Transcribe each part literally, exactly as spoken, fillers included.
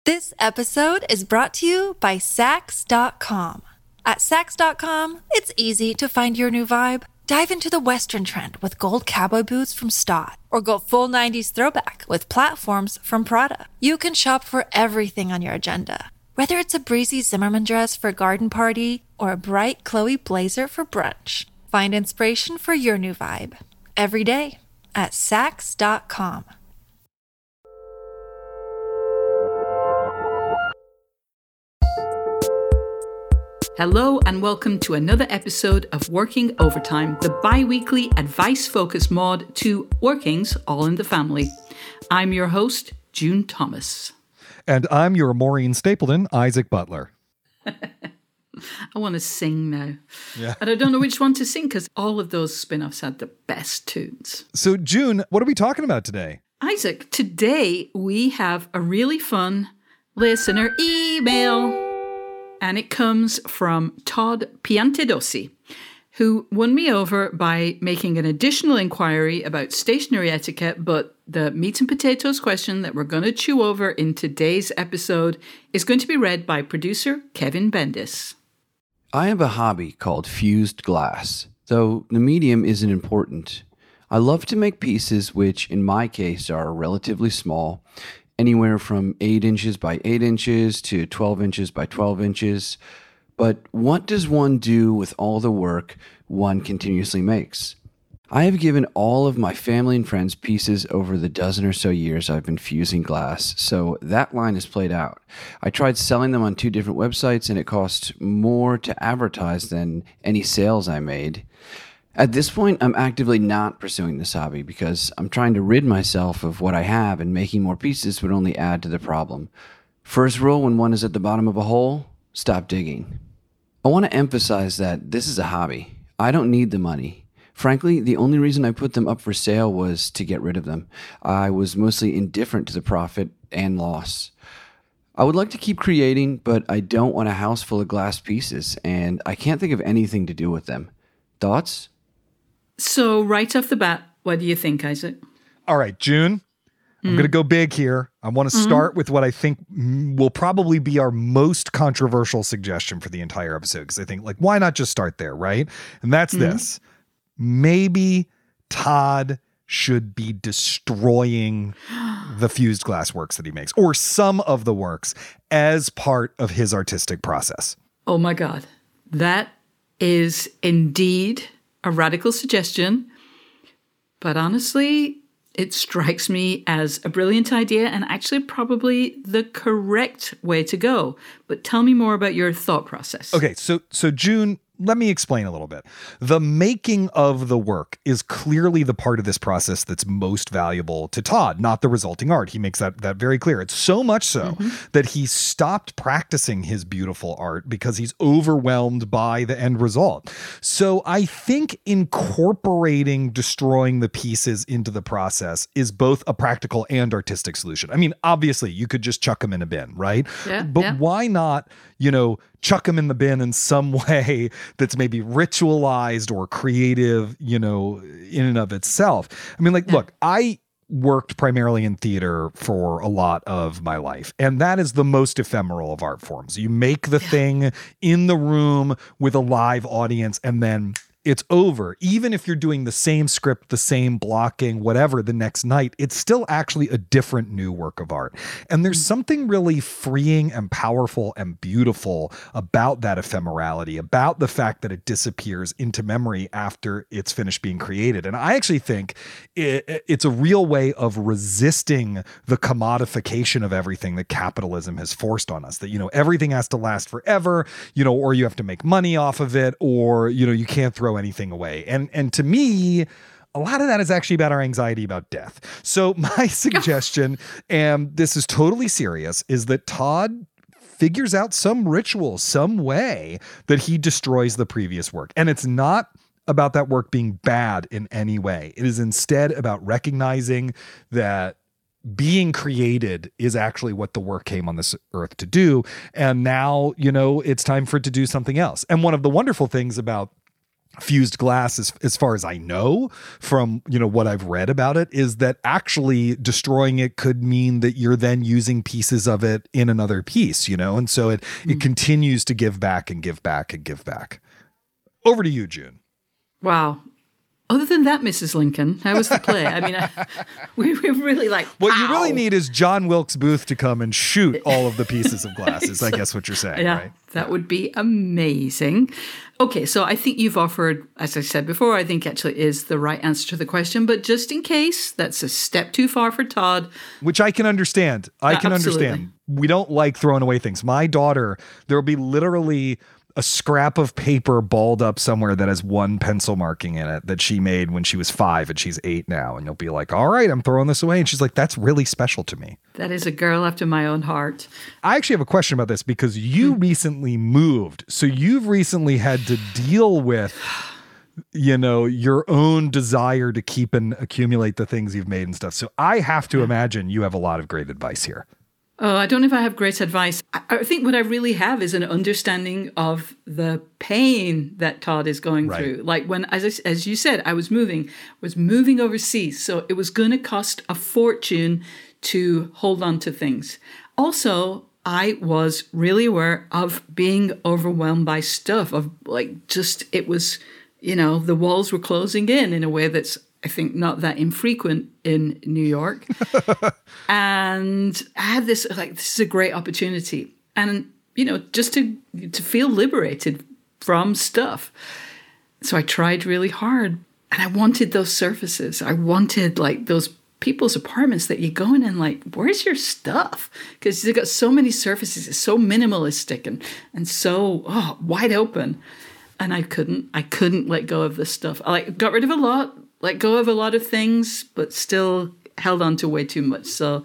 This episode is brought to you by Sax dot com. At Sax dot com, it's easy to find your new vibe. Dive into the Western trend with gold cowboy boots from Stott, or go full nineties throwback with platforms from Prada. You can shop for everything on your agenda, whether it's a breezy Zimmermann dress for a garden party or a bright Chloe blazer for brunch. Find inspiration for your new vibe every day at Sax dot com. Hello and welcome to another episode of Working Overtime, the bi-weekly advice-focused mod to Workings All in the Family. I'm your host, June Thomas. And I'm your Maureen Stapleton, Isaac Butler. I want to sing now. Yeah. And I don't know which one to sing because all of those spin-offs had the best tunes. So, June, what are we talking about today? Isaac, today we have a really fun listener email. And it comes from Todd Piantedosi, who won me over by making an additional inquiry about stationery etiquette, but the meat and potatoes question that we're going to chew over in today's episode is going to be read by producer Kevin Bendis. I have a hobby called fused glass, though the medium isn't important. I love to make pieces which, in my case, are relatively small, anywhere from eight inches by eight inches to twelve inches by twelve inches. But what does one do with all the work one continuously makes? I have given all of my family and friends pieces over the dozen or so years I've been fusing glass, so that line is played out. I tried selling them on two different websites, and it cost more to advertise than any sales I made. At this point, I'm actively not pursuing this hobby because I'm trying to rid myself of what I have, and making more pieces would only add to the problem. First rule when one is at the bottom of a hole, stop digging. I want to emphasize that this is a hobby. I don't need the money. Frankly, the only reason I put them up for sale was to get rid of them. I was mostly indifferent to the profit and loss. I would like to keep creating, but I don't want a house full of glass pieces, and I can't think of anything to do with them. Thoughts? So right off the bat, what do you think, Isaac? All right, June, I'm mm. going to go big here. I want to mm-hmm. start with what I think will probably be our most controversial suggestion for the entire episode, because I think, like, why not just start there, right? And that's mm-hmm. this. Maybe Todd should be destroying the fused glass works that he makes, or some of the works, as part of his artistic process. Oh my God. That is indeed a radical suggestion, but honestly, it strikes me as a brilliant idea and actually probably the correct way to go. But tell me more about your thought process. Okay, so so June, let me explain a little bit. The making of the work is clearly the part of this process that's most valuable to Todd, not the resulting art. He makes that, that very clear. It's so much so mm-hmm. that he stopped practicing his beautiful art because he's overwhelmed by the end result. So I think incorporating destroying the pieces into the process is both a practical and artistic solution. I mean, obviously, you could just chuck them in a bin, right? Yeah, but yeah. why not, you know, chuck them in the bin in some way that's maybe ritualized or creative, you know, in and of itself. I mean, like, yeah. look, I worked primarily in theater for a lot of my life, and that is the most ephemeral of art forms. You make the yeah. thing in the room with a live audience, and then it's over. Even if you're doing the same script, the same blocking, whatever, the next night, it's still actually a different new work of art. And there's something really freeing and powerful and beautiful about that ephemerality, about the fact that it disappears into memory after it's finished being created. And I actually think it, it's a real way of resisting the commodification of everything that capitalism has forced on us. That, you know, everything has to last forever, you know, or you have to make money off of it, or, you know, you can't throw anything away. And and to me, a lot of that is actually about our anxiety about death. So my suggestion, and this is totally serious, is that Todd figures out some ritual, some way that he destroys the previous work. And it's not about that work being bad in any way. It is instead about recognizing that being created is actually what the work came on this earth to do. And now, you know, it's time for it to do something else. And one of the wonderful things about fused glass, as, as far as I know from, you know, what I've read about it, is that actually destroying it could mean that you're then using pieces of it in another piece, you know? And so it, mm. it continues to give back and give back and give back. Over to you, June. Wow. Other than that, Missus Lincoln, how was the play? I mean, I, we were really like, what pow. you really need is John Wilkes Booth to come and shoot all of the pieces of glass, is I guess what you're saying, yeah, right? That would be amazing. Okay, so I think you've offered, as I said before, I think actually is the right answer to the question. But just in case that's a step too far for Todd. Which I can understand. I uh, can absolutely. understand. We don't like throwing away things. My daughter, there will be literally a scrap of paper balled up somewhere that has one pencil marking in it that she made when she was five and she's eight now. And you'll be like, all right, I'm throwing this away. And she's like, that's really special to me. That is a girl after my own heart. I actually have a question about this because you hmm. recently moved. So you've recently had to deal with, you know, your own desire to keep and accumulate the things you've made and stuff. So I have to imagine you have a lot of great advice here. Oh, I don't know if I have great advice. I think what I really have is an understanding of the pain that Todd is going right. through. Like when, as I, as you said, I was moving, was moving overseas. So it was going to cost a fortune to hold on to things. Also, I was really aware of being overwhelmed by stuff, of like just, it was, you know, the walls were closing in in a way that's, I think, not that infrequent in New York. And I had this, like, this is a great opportunity. And, you know, just to to feel liberated from stuff. So I tried really hard. And I wanted those surfaces. I wanted, like, those people's apartments that you go in and, like, where's your stuff? Because they've got so many surfaces. It's so minimalistic and, and so oh, wide open. And I couldn't. I couldn't let go of this stuff. I, like, got rid of a lot. Let go of a lot of things, but still held on to way too much. So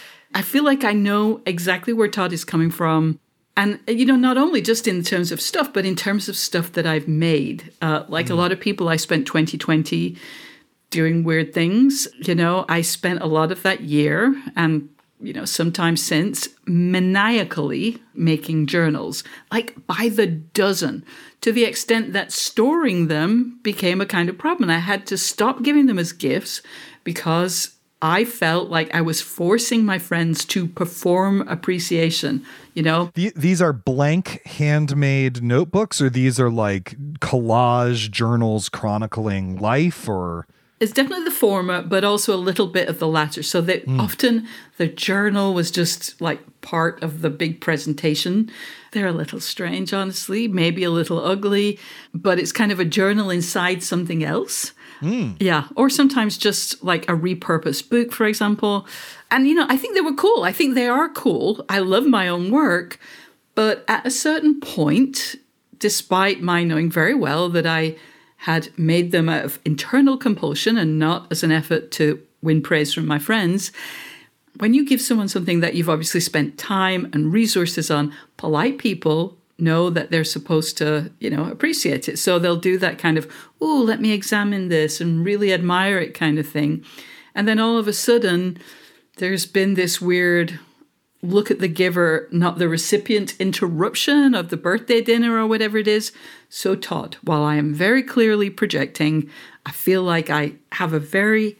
I feel like I know exactly where Todd is coming from. And, you know, not only just in terms of stuff, but in terms of stuff that I've made. Uh, like mm. a lot of people, I spent twenty twenty doing weird things. You know, I spent a lot of that year and, you know, sometimes since, maniacally making journals, like by the dozen, to the extent that storing them became a kind of problem. And I had to stop giving them as gifts because I felt like I was forcing my friends to perform appreciation, you know? These are blank handmade notebooks, or these are like collage journals chronicling life, or... It's definitely the former, but also a little bit of the latter. So that mm. often the journal was just like part of the big presentation. They're a little strange, honestly, maybe a little ugly, but it's kind of a journal inside something else. Mm. Yeah. Or sometimes just like a repurposed book, for example. And, you know, I think they were cool. I think they are cool. I love my own work. But at a certain point, despite my knowing very well that I had made them out of internal compulsion and not as an effort to win praise from my friends. When you give someone something that you've obviously spent time and resources on, polite people know that they're supposed to, you know, appreciate it. So they'll do that kind of, oh, let me examine this and really admire it kind of thing. And then all of a sudden, there's been this weird look at the giver, not the recipient interruption of the birthday dinner or whatever it is. So Todd, while I am very clearly projecting, I feel like I have a very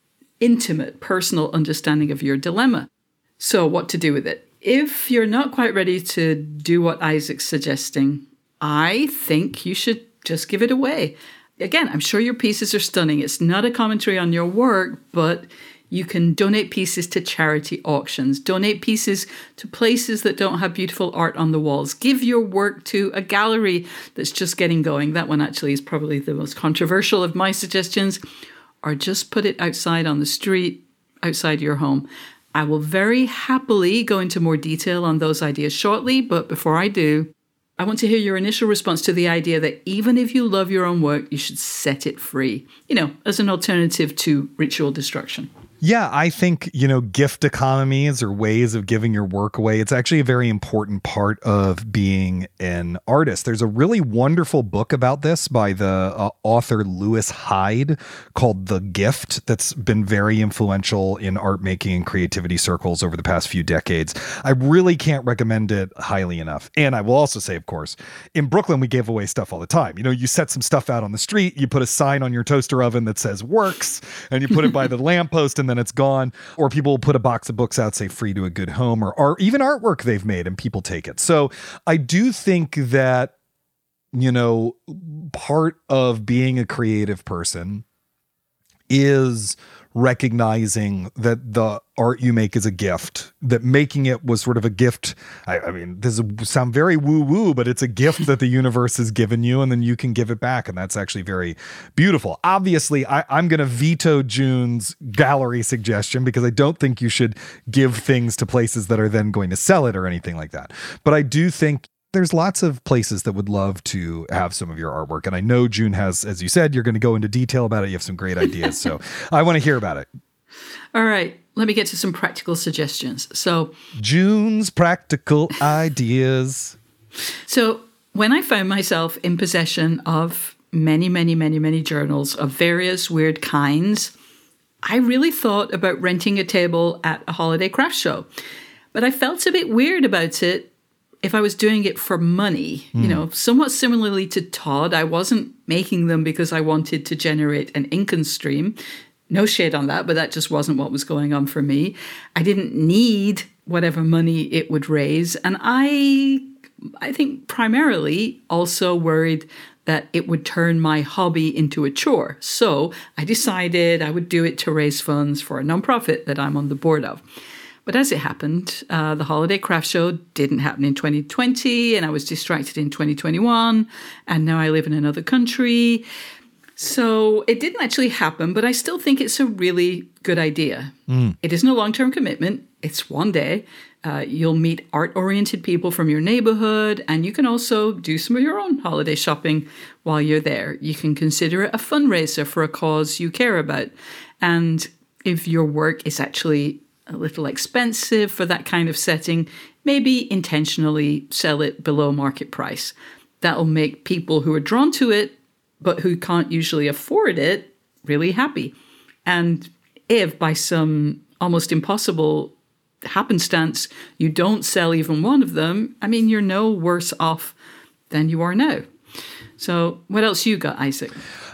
intimate personal understanding of your dilemma. So what to do with it? If you're not quite ready to do what Isaac's suggesting, I think you should just give it away. Again, I'm sure your pieces are stunning. It's not a commentary on your work, but you can donate pieces to charity auctions, donate pieces to places that don't have beautiful art on the walls, give your work to a gallery that's just getting going. That one actually is probably the most controversial of my suggestions, or just put it outside on the street, outside your home. I will very happily go into more detail on those ideas shortly, but before I do, I want to hear your initial response to the idea that even if you love your own work, you should set it free, you know, as an alternative to ritual destruction. Yeah, I think, you know, gift economies or ways of giving your work away, it's actually a very important part of being an artist. There's a really wonderful book about this by the uh, author Lewis Hyde called The Gift that's been very influential in art making and creativity circles over the past few decades. I really can't recommend it highly enough. And I will also say, of course, in Brooklyn, we give away stuff all the time. You know, you set some stuff out on the street, you put a sign on your toaster oven that says works, and you put it by the lamppost, and then it's gone. Or people will put a box of books out, say free to a good home, or, or even artwork they've made, and people take it. So I do think that, you know, part of being a creative person is recognizing that the art you make is a gift, that making it was sort of a gift. I, I mean, this will sound very woo-woo, but it's a gift that the universe has given you, and then you can give it back. And that's actually very beautiful. Obviously, I, I'm going to veto June's gallery suggestion because I don't think you should give things to places that are then going to sell it or anything like that. But I do think there's lots of places that would love to have some of your artwork. And I know June has, as you said, you're going to go into detail about it. You have some great ideas. So I want to hear about it. All right. Let me get to some practical suggestions. So June's practical ideas. So when I found myself in possession of many, many, many, many journals of various weird kinds, I really thought about renting a table at a holiday craft show. But I felt a bit weird about it if I was doing it for money. Mm. You know, somewhat similarly to Todd, I wasn't making them because I wanted to generate an income stream. No shade on that, but that just wasn't what was going on for me. I didn't need whatever money it would raise. And I, I think primarily also worried that it would turn my hobby into a chore. So I decided I would do it to raise funds for a nonprofit that I'm on the board of. But as it happened, uh, the Holiday Craft Show didn't happen in twenty twenty, and I was distracted in twenty twenty-one, and now I live in another country. So it didn't actually happen, but I still think it's a really good idea. Mm. It isn't a long-term commitment. It's one day. Uh, you'll meet art-oriented people from your neighborhood, and you can also do some of your own holiday shopping while you're there. You can consider it a fundraiser for a cause you care about. And if your work is actually a little expensive for that kind of setting, maybe intentionally sell it below market price. That'll make people who are drawn to it, but who can't usually afford it, really happy. And if by some almost impossible happenstance you don't sell even one of them, I mean, you're no worse off than you are now. So what else you got, Isaac?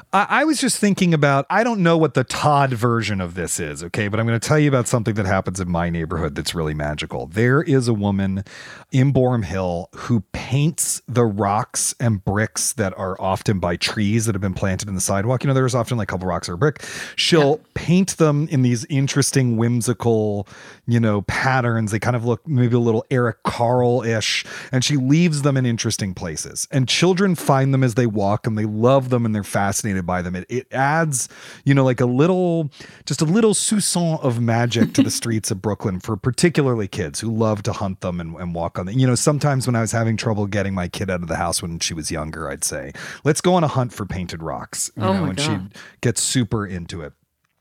I was just thinking about, I don't know what the Todd version of this is, okay? But I'm going to tell you about something that happens in my neighborhood that's really magical. There is a woman in Boerum Hill who paints the rocks and bricks that are often by trees that have been planted in the sidewalk. You know, there's often like a couple rocks or a brick. She'll yeah. paint them in these interesting, whimsical, you know, patterns. They kind of look maybe a little Eric Carle-ish, and she leaves them in interesting places. And children find them as they walk, and they love them, and they're fascinated by them. It, it adds, you know, like a little, just a little soupçon of magic to the streets of Brooklyn for particularly kids who love to hunt them and, and walk on them. You know, sometimes when I was having trouble getting my kid out of the house when she was younger, I'd say, let's go on a hunt for painted rocks, you oh know, my and God. she'd get super into it.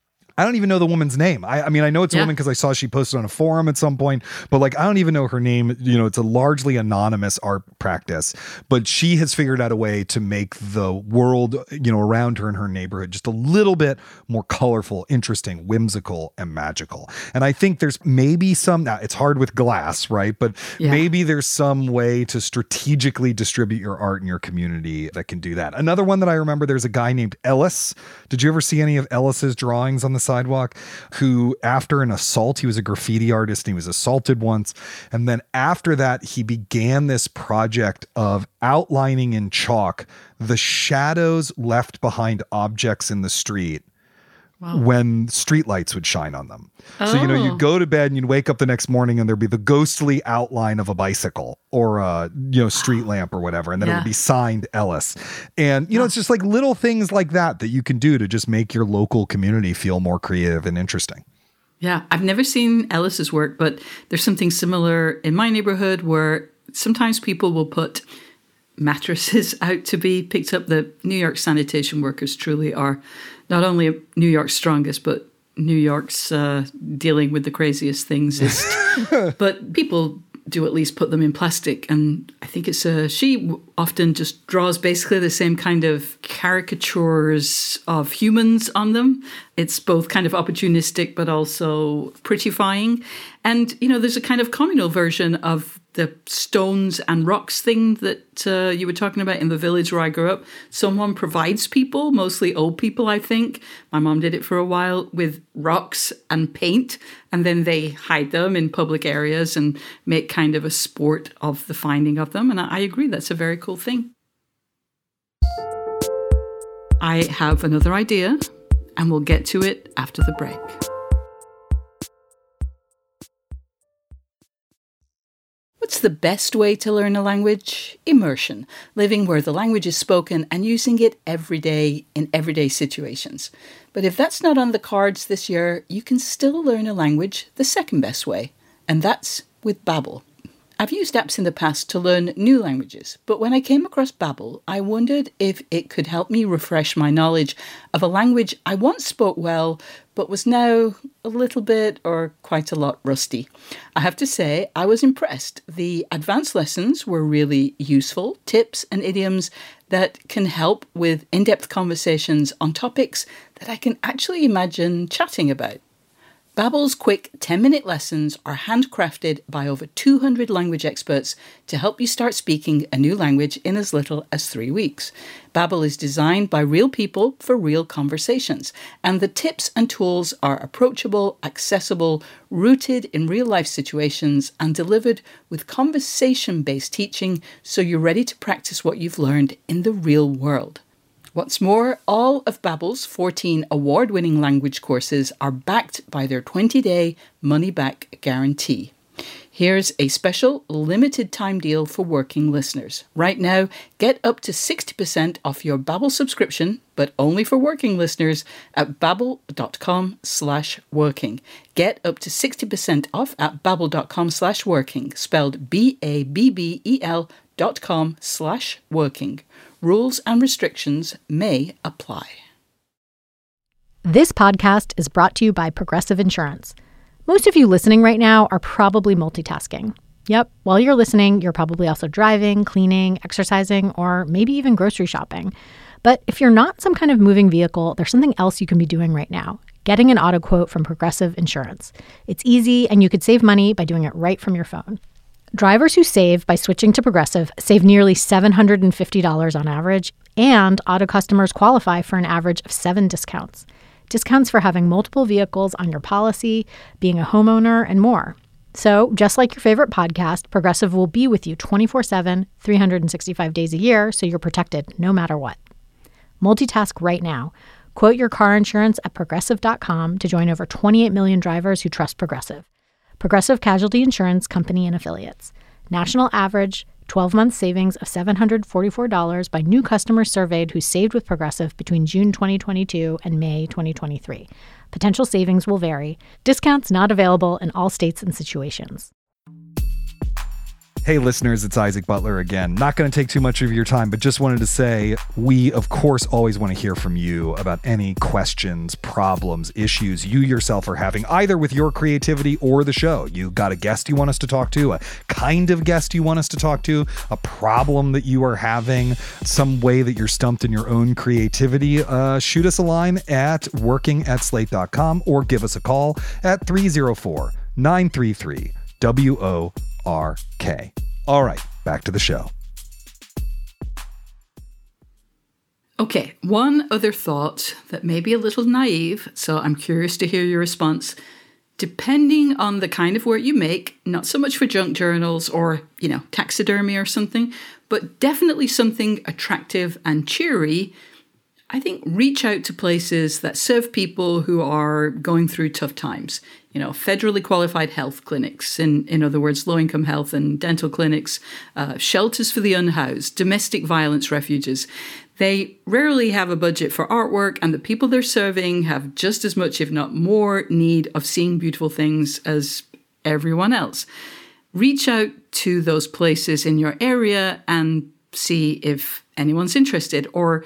I don't even know the woman's name. I, I mean, I know it's a yeah. woman because I saw she posted on a forum at some point, but like, I don't even know her name. You know, it's a largely anonymous art practice, but she has figured out a way to make the world, you know, around her in her neighborhood just a little bit more colorful, interesting, whimsical, and magical. And I think there's maybe some, now it's hard with glass, right? But yeah. maybe there's some way to strategically distribute your art in your community that can do that. Another one that I remember, there's a guy named Ellis. Did you ever see any of Ellis's drawings on the sidewalk? Who, after an assault, he was a graffiti artist and he was assaulted once, and then after that he began this project of outlining in chalk the shadows left behind objects in the street. Wow. When streetlights would shine on them. Oh. So, you know, you'd go to bed and you'd wake up the next morning and there'd be the ghostly outline of a bicycle or a, you know, street lamp or whatever. And then yeah. it would be signed Ellis. And, you know, it's just like little things like that that you can do to just make your local community feel more creative and interesting. Yeah, I've never seen Ellis's work, but there's something similar in my neighborhood where sometimes people will put mattresses out to be picked up. The New York sanitation workers truly are not only New York's strongest, but New York's uh, dealing with the craziest things. But people do at least put them in plastic. And I think it's a, she often just draws basically the same kind of caricatures of humans on them. It's both kind of opportunistic, but also prettifying. And, you know, there's a kind of communal version of the stones and rocks thing that uh, you were talking about in the village where I grew up. Someone provides people, mostly old people, I think. My mom did it for a while with rocks and paint, and then they hide them in public areas and make kind of a sport of the finding of them. And I, I agree, that's a very cool thing. I have another idea, and we'll get to it after the break. What's the best way to learn a language? Immersion, living where the language is spoken and using it every day in everyday situations. But if that's not on the cards this year, you can still learn a language the second best way, and that's with Babbel. I've used apps in the past to learn new languages, but when I came across Babbel, I wondered if it could help me refresh my knowledge of a language I once spoke well, but was now a little bit or quite a lot rusty. I have to say, I was impressed. The advanced lessons were really useful, tips and idioms that can help with in-depth conversations on topics that I can actually imagine chatting about. Babbel's quick ten-minute lessons are handcrafted by over two hundred language experts to help you start speaking a new language in as little as three weeks. Babbel is designed by real people for real conversations, and the tips and tools are approachable, accessible, rooted in real-life situations, and delivered with conversation-based teaching so you're ready to practice what you've learned in the real world. What's more, all of Babbel's fourteen award-winning language courses are backed by their twenty-day money-back guarantee. Here's a special limited-time deal for working listeners. Right now, get up to sixty percent off your Babbel subscription, but only for working listeners, at babbel.com slash working. Get up to sixty percent off at babbel.com slash working, spelled B A B B E L dot com slash working. Rules and restrictions may apply. This podcast is brought to you by Progressive Insurance. Most of you listening right now are probably multitasking. Yep, while you're listening, you're probably also driving, cleaning, exercising, or maybe even grocery shopping. But if you're not some kind of moving vehicle, there's something else you can be doing right now. Getting an auto quote from Progressive Insurance. It's easy, and you could save money by doing it right from your phone. Drivers who save by switching to Progressive save nearly seven hundred fifty dollars on average, and auto customers qualify for an average of seven discounts. Discounts for having multiple vehicles on your policy, being a homeowner, and more. So, just like your favorite podcast, Progressive will be with you twenty-four seven, three hundred sixty-five days a year, so you're protected no matter what. Multitask right now. Quote your car insurance at progressive dot com to join over twenty-eight million drivers who trust Progressive. Progressive Casualty Insurance Company and Affiliates. National average twelve-month savings of seven hundred forty-four dollars by new customers surveyed who saved with Progressive between June twenty twenty-two and May twenty twenty-three. Potential savings will vary. Discounts not available in all states and situations. Hey listeners, it's Isaac Butler again. Not going to take too much of your time, but just wanted to say we, of course, always want to hear from you about any questions, problems, issues you yourself are having, either with your creativity or the show. You got a guest you want us to talk to, a kind of guest you want us to talk to, a problem that you are having, some way that you're stumped in your own creativity. Uh, shoot us a line at working at slate dot com or give us a call at three oh four, nine three three, W O R K. All right, back to the show. Okay, one other thought that may be a little naive, so I'm curious to hear your response. Depending on the kind of work you make, not so much for junk journals or, you know, taxidermy or something, but definitely something attractive and cheery, I think reach out to places that serve people who are going through tough times. You know, federally qualified health clinics, in, in other words, low-income health and dental clinics, uh, shelters for the unhoused, domestic violence refuges. They rarely have a budget for artwork, and the people they're serving have just as much, if not more, need of seeing beautiful things as everyone else. Reach out to those places in your area and see if anyone's interested, or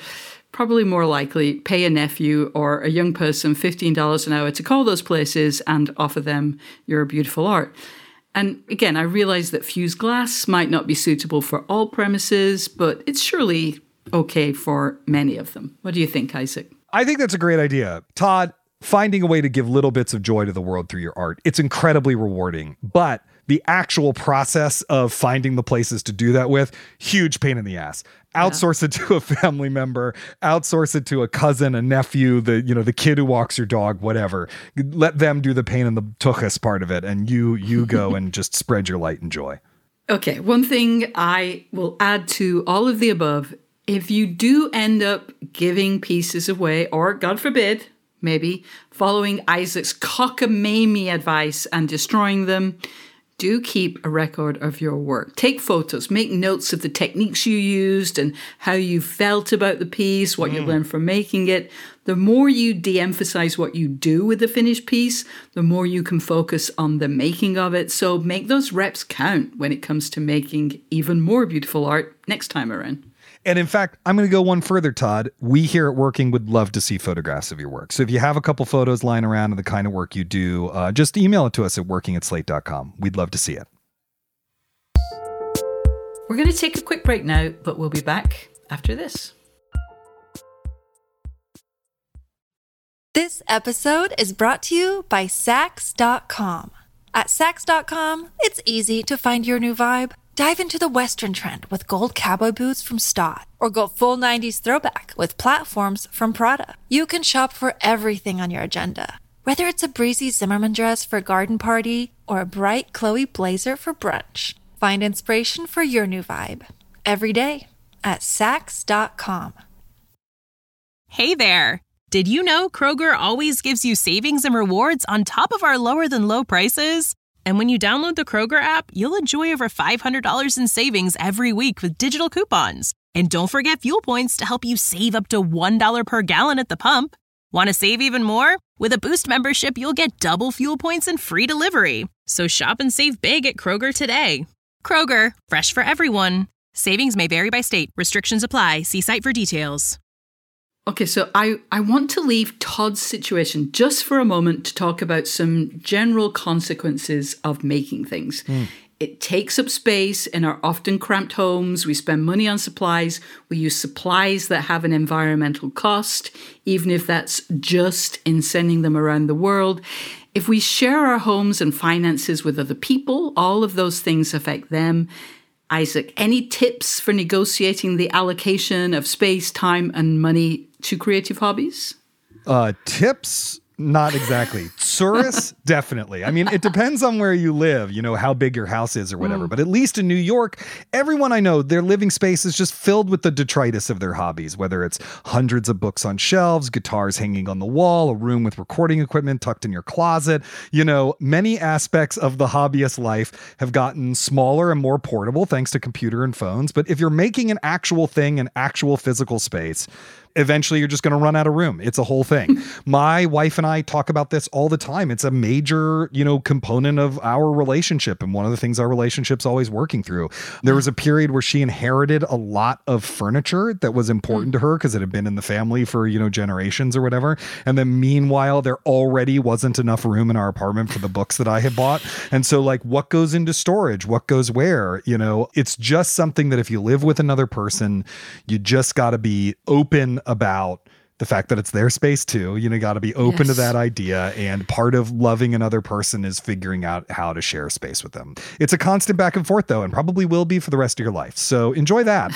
probably more likely pay a nephew or a young person fifteen dollars an hour to call those places and offer them your beautiful art. And again, I realize that fused glass might not be suitable for all premises, but it's surely okay for many of them. What do you think, Isaac? I think that's a great idea. Todd, finding a way to give little bits of joy to the world through your art, it's incredibly rewarding. But the actual process of finding the places to do that with, huge pain in the ass. Outsource yeah. it to a family member, outsource it to a cousin, a nephew, the, you know, the kid who walks your dog, whatever. Let them do the pain in the tuchus part of it, and you you go and just spread your light and joy. Okay, one thing I will add to all of the above, if you do end up giving pieces away, or God forbid, maybe following Isaac's cockamamie advice and destroying them, do keep a record of your work. Take photos, make notes of the techniques you used and how you felt about the piece, what mm. you learned from making it. The more you de-emphasize what you do with the finished piece, the more you can focus on the making of it. So make those reps count when it comes to making even more beautiful art next time around. And in fact, I'm going to go one further, Todd. We here at Working would love to see photographs of your work. So if you have a couple photos lying around of the kind of work you do, uh, just email it to us at working at slate dot com. We'd love to see it. We're going to take a quick break now, but we'll be back after this. This episode is brought to you by Saks dot com. At Saks dot com, it's easy to find your new vibe. Dive into the Western trend with gold cowboy boots from Stott, or go full nineties throwback with platforms from Prada. You can shop for everything on your agenda, whether it's a breezy Zimmermann dress for a garden party or a bright Chloe blazer for brunch. Find inspiration for your new vibe every day at Saks dot com. Hey there! Did you know Kroger always gives you savings and rewards on top of our lower-than-low prices? And when you download the Kroger app, you'll enjoy over five hundred dollars in savings every week with digital coupons. And don't forget fuel points to help you save up to one dollar per gallon at the pump. Want to save even more? With a Boost membership, you'll get double fuel points and free delivery. So shop and save big at Kroger today. Kroger, fresh for everyone. Savings may vary by state. Restrictions apply. See site for details. Okay, so I, I want to leave Todd's situation just for a moment to talk about some general consequences of making things. Mm. It takes up space in our often cramped homes. We spend money on supplies. We use supplies that have an environmental cost, even if that's just in sending them around the world. If we share our homes and finances with other people, all of those things affect them. Isaac, any tips for negotiating the allocation of space, time, and money to creative hobbies? Uh, tips? Not exactly. Tourists? Definitely. I mean, it depends on where you live, you know, how big your house is or whatever. Mm. But at least in New York, everyone I know, their living space is just filled with the detritus of their hobbies, whether it's hundreds of books on shelves, guitars hanging on the wall, a room with recording equipment tucked in your closet. You know, many aspects of the hobbyist life have gotten smaller and more portable thanks to computer and phones. But if you're making an actual thing, an actual physical space, eventually you're just going to run out of room. It's a whole thing. My wife and I talk about this all the time. It's a major, you know, component of our relationship. And one of the things our relationship's always working through. There was a period where she inherited a lot of furniture that was important to her because it had been in the family for, you know, generations or whatever. And then meanwhile, there already wasn't enough room in our apartment for the books that I had bought. And so like, what goes into storage? What goes where? You know, it's just something that if you live with another person, you just got to be open about the fact that it's their space too. You know, got to be open yes. to that idea. And part of loving another person is figuring out how to share space with them. It's a constant back and forth though, and probably will be for the rest of your life. So enjoy that.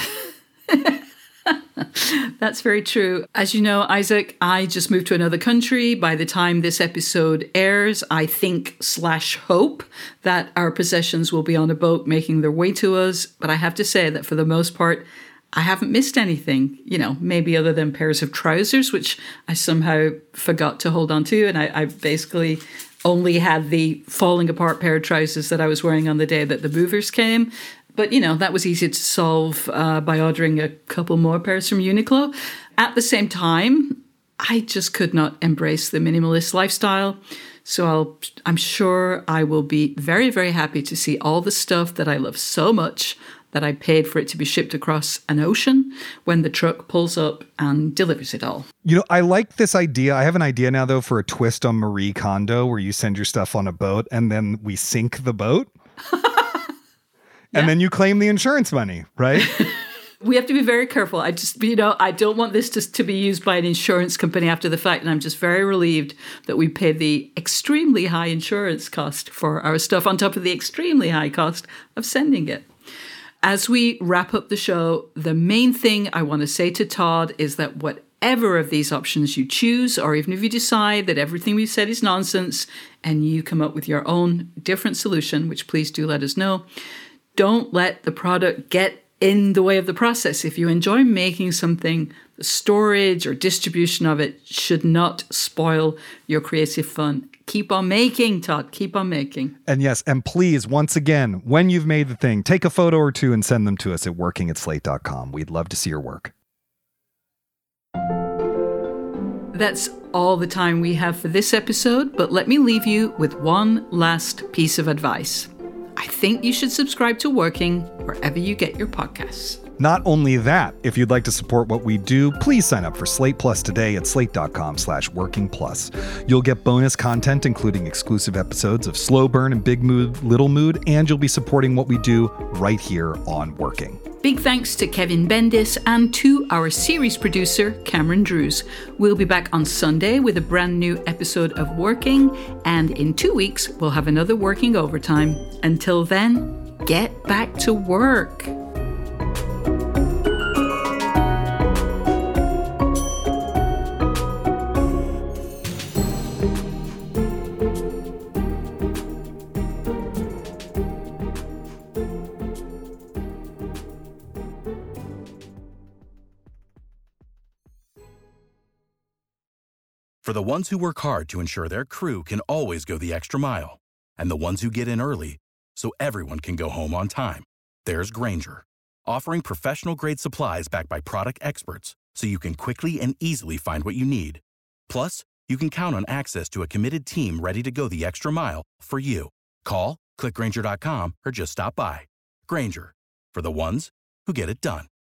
That's very true. As you know, Isaac, I just moved to another country. By the time this episode airs, I think slash hope that our possessions will be on a boat making their way to us. But I have to say that for the most part, I haven't missed anything, you know, maybe other than pairs of trousers, which I somehow forgot to hold on to. And I, I basically only had the falling apart pair of trousers that I was wearing on the day that the movers came. But, you know, that was easy to solve uh, by ordering a couple more pairs from Uniqlo. At the same time, I just could not embrace the minimalist lifestyle. So I'll, I'm sure I will be very, very happy to see all the stuff that I love so much that I paid for it to be shipped across an ocean when the truck pulls up and delivers it all. You know, I like this idea. I have an idea now, though, for a twist on Marie Kondo where you send your stuff on a boat and then we sink the boat. And yeah. then you claim the insurance money, right? We have to be very careful. I just, you know, I don't want this to, to be used by an insurance company after the fact. And I'm just very relieved that we paid the extremely high insurance cost for our stuff on top of the extremely high cost of sending it. As we wrap up the show, the main thing I want to say to Todd is that whatever of these options you choose, or even if you decide that everything we've said is nonsense and you come up with your own different solution, which please do let us know, don't let the product get in the way of the process. If you enjoy making something, the storage or distribution of it should not spoil your creative fun. Keep on making, Todd. Keep on making. And yes, and please, once again, when you've made the thing, take a photo or two and send them to us at working at slate dot com. We'd love to see your work. That's all the time we have for this episode, but let me leave you with one last piece of advice. I think you should subscribe to Working wherever you get your podcasts. Not only that, if you'd like to support what we do, please sign up for Slate Plus today at slate dot com slash working plus. You'll get bonus content, including exclusive episodes of Slow Burn and Big Mood, Little Mood, and you'll be supporting what we do right here on Working. Big thanks to Kevin Bendis and to our series producer, Cameron Drews. We'll be back on Sunday with a brand new episode of Working, and in two weeks, we'll have another Working Overtime. Until then, get back to work. For the ones who work hard to ensure their crew can always go the extra mile, and the ones who get in early so everyone can go home on time, there's Grainger, offering professional-grade supplies backed by product experts so you can quickly and easily find what you need. Plus, you can count on access to a committed team ready to go the extra mile for you. Call, click Grainger dot com, or just stop by. Grainger, for the ones who get it done.